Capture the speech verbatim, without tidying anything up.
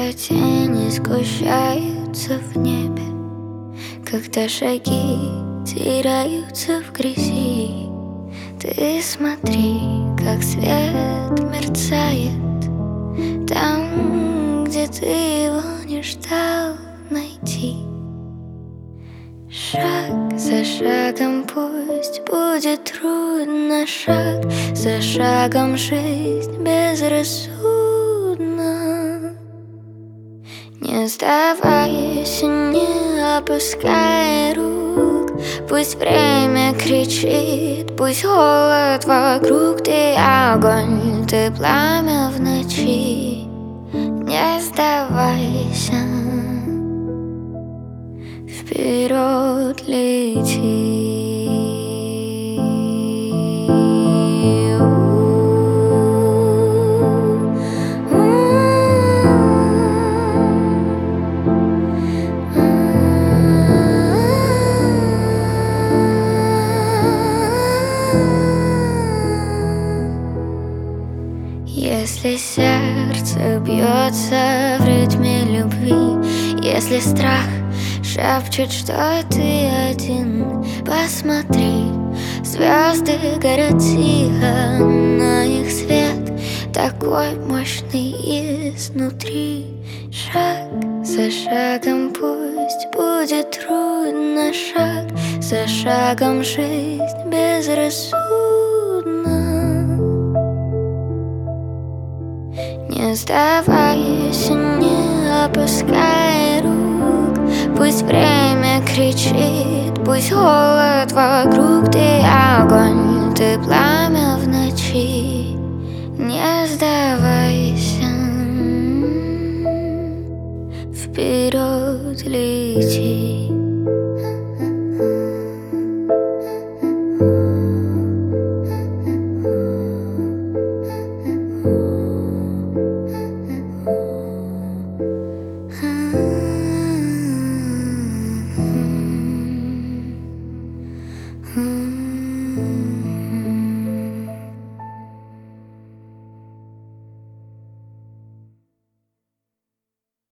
Когда тени сгущаются в небе, когда шаги теряются в грязи, ты смотри, как свет мерцает там, где ты его не ждал найти. Шаг за шагом пусть будет трудно, шаг за шагом жизнь безрассудна. Не сдавайся, не опускай рук, пусть время кричит, пусть холод вокруг. Ты огонь, ты пламя в ночи, не сдавайся, вперед лети. Если сердце бьется в ритме любви, если страх шепчет, что ты один, посмотри, звезды горят тихо, но их свет такой мощный изнутри. Шаг за шагом пусть будет трудно, шаг за шагом жизнь безрассудна. Не сдавайся, не опускай рук, пусть время кричит, пусть холод вокруг. Ты огонь, ты пламя в ночи, не сдавайся, вперед лети.